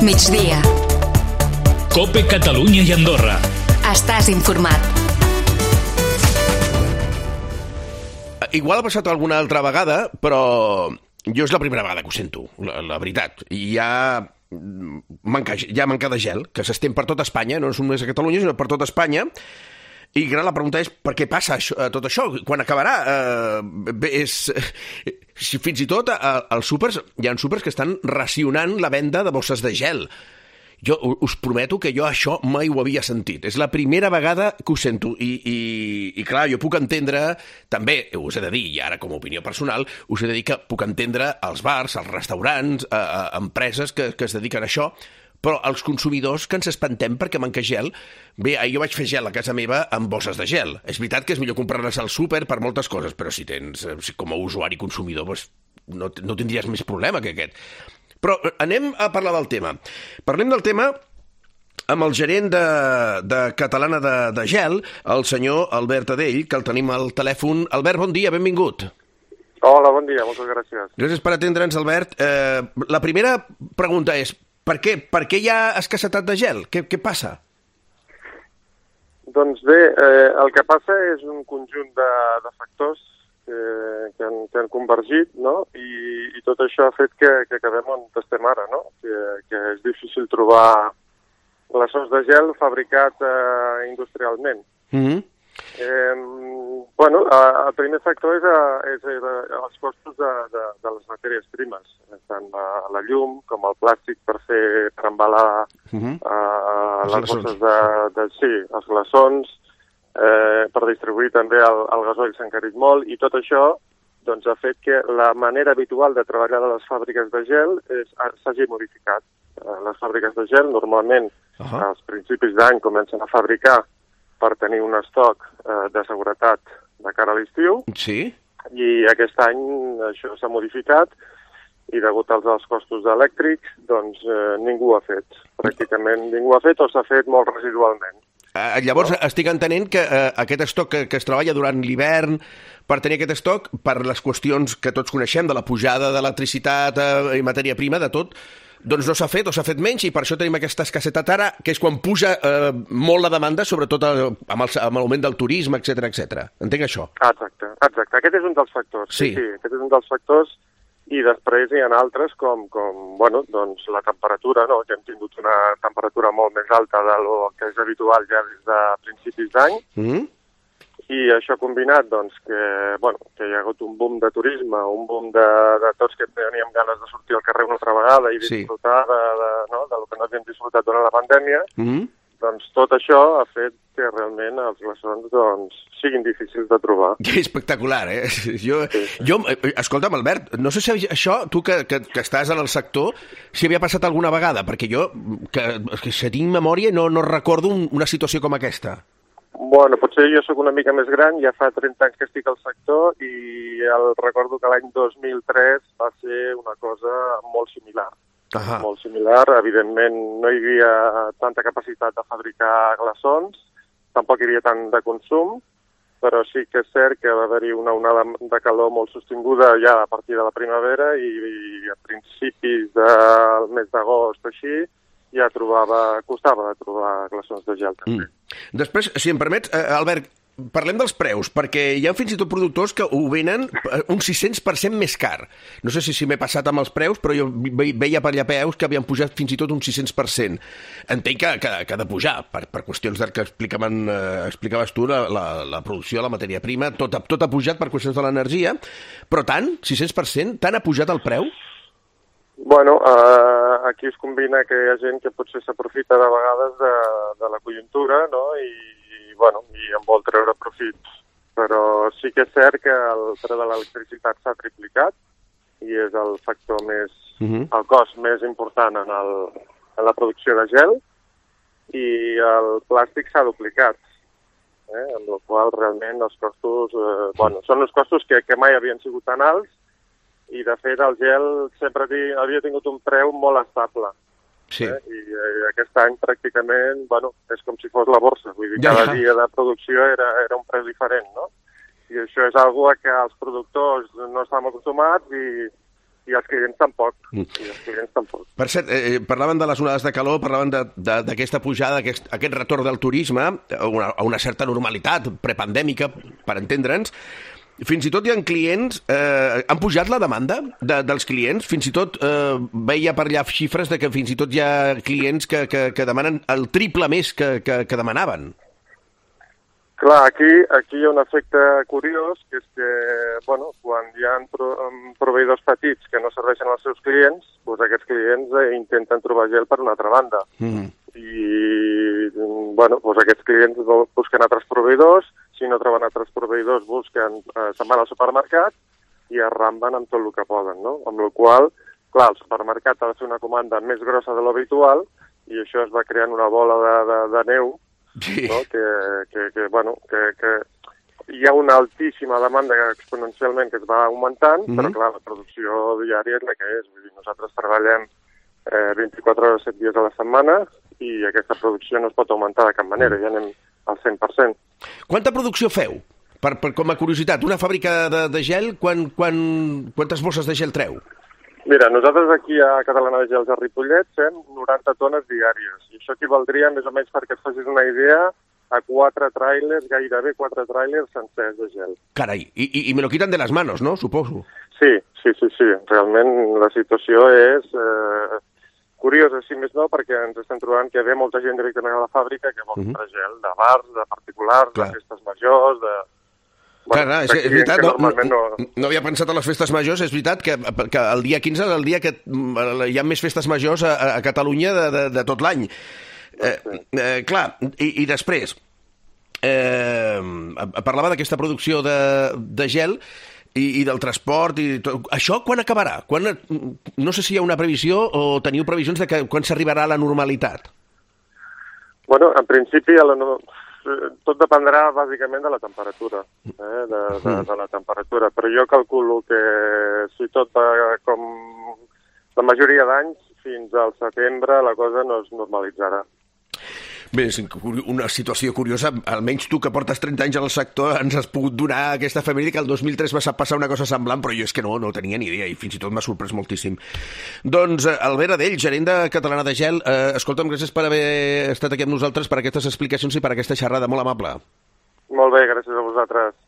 migdia. COPE Catalunya i Andorra. Estàs informat. Igual ha passat alguna altra vegada, però jo és la primera vegada que ho sento, la veritat. Hi ha manca de gel, que s'estén per tot Espanya, no només a Catalunya, sinó per tot Espanya. I la pregunta és, per què passa tot això? Quan acabarà? Fins i tot als súpers, hi ha súpers que estan racionant la venda de bosses de gel. Jo us prometo que jo això mai ho havia sentit. És la primera vegada que ho sento. I clar, jo puc entendre, també, us he de dir, i ara com a opinió personal, us he de dir que puc entendre els bars, els restaurants, empreses que es dediquen a això, però els consumidors que ens espantem perquè manca gel. Bé, jo vaig fer gel a casa meva amb bosses de gel. És veritat que és millor comprar-les al súper per moltes coses, però si tens, com a usuari consumidor, doncs no tindries més problema que aquest. Però anem a parlar del tema. Parlem del tema amb el gerent de Catalana de Gel, el senyor Albert Adell, que el tenim al telèfon. Albert, bon dia, benvingut. Hola, bon dia, moltes gràcies. Gràcies per atendre'ns, Albert. La primera pregunta és, per què hi ha escassetat de gel? Què passa? Doncs bé, el que passa és un conjunt de factors que han convergit, no? I tot això ha fet que acabem on estem ara, no? Que és difícil trobar glaçons de gel fabricat industrialment. Bueno, el primer factor és els costos de les matèries primes, tant la llum com el plàstic per embalar les bosses els glaçons, per distribuir també el gasoil s'ha encarit molt, i tot això doncs, ha fet que la manera habitual de treballar a les fàbriques de gel s'hagi modificat. Les fàbriques de gel normalment als principis d'any comencen a fabricar per tenir un estoc de seguretat de cara a l'estiu. Sí. I aquest any això s'ha modificat i degut als costos elèctrics doncs ningú ho ha fet. Pràcticament ningú ho ha fet o s'ha fet molt residualment. Llavors estic entenent que aquest estoc que es treballa durant l'hivern per tenir aquest estoc, per les qüestions que tots coneixem de la pujada d'electricitat i matèria prima, de tot, doncs no s'ha fet o s'ha fet menys i per això tenim aquesta escassetat ara, que és quan puja molt la demanda, sobretot amb l'augment del turisme, etc. Entenc això? Exacte. Aquest és un dels factors. Sí, aquest és un dels factors i després hi ha altres com doncs la temperatura, no? Que hem tingut una temperatura molt més alta del que és habitual ja des de principis d'any. I això combinat, doncs, que hi ha hagut un boom de turisme, un boom de tots que teníem ganes de sortir al carrer una altra vegada i disfrutar del que no havíem disfrutat durant la pandèmia, doncs tot això ha fet que realment els glaçons siguin difícils de trobar. Espectacular, eh? Escolta'm, Albert, no sé si això, tu que estàs en el sector, si havia passat alguna vegada, perquè jo, que si tinc memòria, no recordo una situació com aquesta. Bueno, potser jo sóc una mica més gran, ja fa 30 anys que estic al sector i recordo que l'any 2003 va ser una cosa molt similar. Molt similar, evidentment no hi havia tanta capacitat de fabricar glaçons, tampoc hi havia tant de consum, però sí que és cert que va haver-hi una onada de calor molt sostinguda ja a partir de la primavera i a principis del mes d'agost així ja costava de trobar glaçons de gel també. Després, si em permets, Albert, parlem dels preus, perquè hi ha fins i tot productors que ho venen un 600% més car. No sé si m'he passat amb els preus, però jo veia per allà preus que havien pujat fins i tot un 600%. Entenc que ha de pujar, per qüestions que explicaves tu, la producció, la matèria prima, tot ha pujat per qüestions de l'energia, però tant, 600%, tant ha pujat el preu? Bueno, aquí es combina que hi ha gent que potser s'aprofita de vegades de la conjuntura, no?, i en vol treure profit. Però sí que és cert que el preu de l'electricitat s'ha triplicat i és el factor el cost més important en la producció de gel, i el plàstic s'ha duplicat, amb la qual realment els costos, són uns costos que mai havien sigut tan alts, i de fet el gel sempre havia tingut un preu molt estable. Sí. I aquest any pràcticament, és com si fos la borsa, vull dir, cada dia de producció era un preu diferent, no? I això és algo a que els productors no estan acostumats i els clients tampoc. Per cert, parlaven de les onades de calor, parlaven d'aquesta pujada, aquest retorn del turisme a una certa normalitat prepandèmica, per entendre'ns. Fins i tot hi ha clients... han pujat la demanda dels clients? Fins i tot veia per allà xifres de que fins i tot hi ha clients que demanen el triple més que demanaven. Clar, aquí hi ha un efecte curiós, que és que, bueno, quan hi ha proveïdors petits que no serveixen als seus clients, doncs aquests clients intenten trobar gel per una altra banda. I, bueno, doncs aquests clients busquen altres proveïdors, si no troben altres proveïdors se'n van al supermercat i arramben amb tot el que poden, no? Amb la qual cosa, clar, el supermercat ha de fer una comanda més grossa de l'habitual i això es va creant una bola de neu. Sí. No? Que hi ha una altíssima demanda exponencialment que es va augmentant, però clar, la producció diària és la que és. Vull dir, nosaltres treballem 24 hores 7 dies a la setmana i aquesta producció no es pot augmentar de cap manera, ja anem al 100%. Quanta producció feu? Com a curiositat, una fàbrica de gel, quantes bosses de gel treu? Mira, nosaltres aquí a Catalana de Gels a Ripollet fem 90 tones diàries, i això equivaldria més o menys, perquè et facis una idea, a 4 tràilers, gairebé 4 tràilers sencers de gel. Carai, i me lo quitan de les manos, no? Suposo. Sí. Realment la situació és curiosa, si més no, perquè ens estem trobant que hi ha molta gent directament a la fàbrica que vol comprar gel de bars, de particulars, de festes majors, de... Clar, és veritat, no havia pensat en les festes majors, és veritat que el dia 15 és el dia que hi ha més festes majors a Catalunya de tot l'any. Clar, i després, parlava d'aquesta producció de gel i del transport i tot. Això quan acabarà? No sé si hi ha una previsió o teniu previsions de quan s'arribarà a la normalitat. Bueno, en principi tot dependrà bàsicament de la temperatura, de la temperatura, però jo calculo que si tot va com la majoria d'anys, fins al setembre la cosa no es normalitzarà. Bé, és una situació curiosa, almenys tu que portes 30 anys al sector ens has pogut donar aquesta efemèride que el 2003 va passar una cosa semblant, però jo és que no tenia ni idea i fins i tot m'ha sorprès moltíssim. Doncs Albert Adell, gerent de Catalana de Gel, escolta'm, gràcies per haver estat aquí amb nosaltres, per aquestes explicacions i per aquesta xerrada molt amable. Molt bé, gràcies a vosaltres.